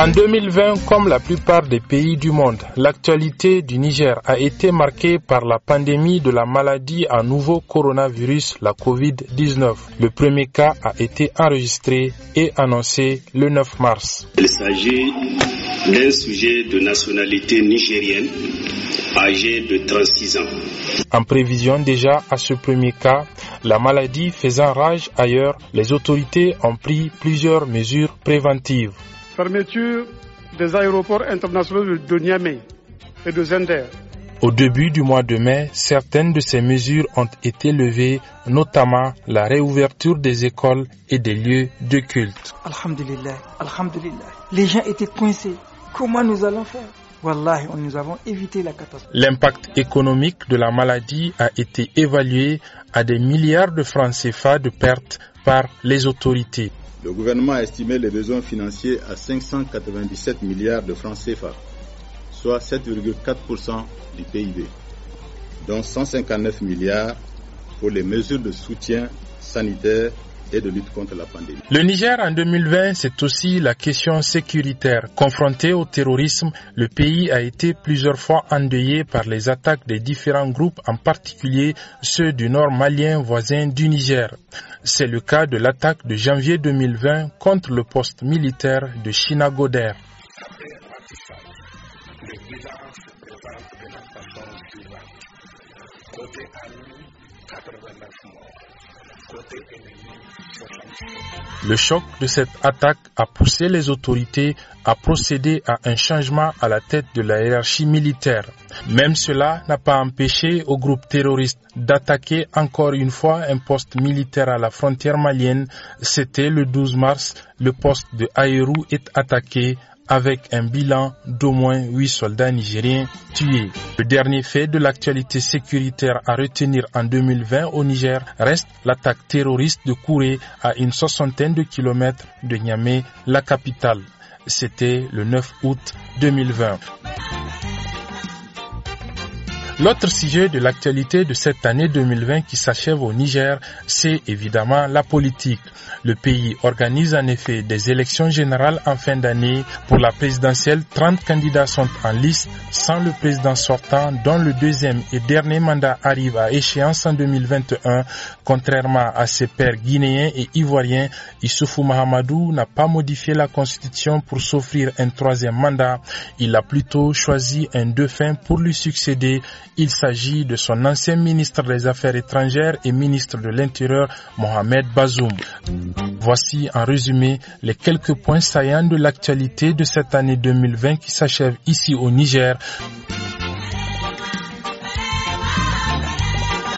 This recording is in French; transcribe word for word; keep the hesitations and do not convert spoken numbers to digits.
En deux mille vingt, comme la plupart des pays du monde, l'actualité du Niger a été marquée par la pandémie de la maladie à nouveau coronavirus, la covid dix-neuf. Le premier cas a été enregistré et annoncé le neuf mars. Il s'agit d'un sujet de nationalité nigérienne, âgé de trente-six ans. En prévision déjà à ce premier cas, la maladie faisant rage ailleurs, les autorités ont pris plusieurs mesures préventives. Fermeture des aéroports internationaux de Niamey et de Zender. Au début du mois de mai, certaines de ces mesures ont été levées, notamment la réouverture des écoles et des lieux de culte. Alhamdulillah, alhamdulillah. Les gens étaient coincés. Comment nous allons faire? Wallahi, nous avons évité la catastrophe. L'impact économique de la maladie a été évalué à des milliards de francs C F A de pertes par les autorités. Le gouvernement a estimé les besoins financiers à cinq cent quatre-vingt-dix-sept milliards de francs C F A, soit sept virgule quatre pour cent du P I B, dont cent cinquante-neuf milliards pour les mesures de soutien sanitaire et de lutte contre la pandémie. Le Niger en deux mille vingt, c'est aussi la question sécuritaire. Confronté au terrorisme, le pays a été plusieurs fois endeuillé par les attaques des différents groupes, en particulier ceux du nord malien voisin du Niger. C'est le cas de l'attaque de janvier deux mille vingt contre le poste militaire de Chinagoder. Le choc de cette attaque a poussé les autorités à procéder à un changement à la tête de la hiérarchie militaire. Même cela n'a pas empêché au groupe terroriste d'attaquer encore une fois un poste militaire à la frontière malienne. C'était le douze mars, le poste de Aérou est attaqué avec un bilan d'au moins huit soldats nigériens tués. Le dernier fait de l'actualité sécuritaire à retenir en deux mille vingt au Niger reste l'attaque terroriste de Kouré à une soixantaine de kilomètres de Niamey, la capitale. C'était le neuf août deux mille vingt. L'autre sujet de l'actualité de cette année deux mille vingt qui s'achève au Niger, c'est évidemment la politique. Le pays organise en effet des élections générales en fin d'année. Pour la présidentielle, trente candidats sont en liste sans le président sortant, dont le deuxième et dernier mandat arrive à échéance en deux mille vingt et un. Contrairement à ses pairs guinéens et ivoiriens, Issoufou Mahamadou n'a pas modifié la constitution pour s'offrir un troisième mandat. Il a plutôt choisi un dauphin pour lui succéder. Il s'agit de son ancien ministre des Affaires étrangères et ministre de l'Intérieur, Mohamed Bazoum. Voici en résumé les quelques points saillants de l'actualité de cette année deux mille vingt qui s'achève ici au Niger.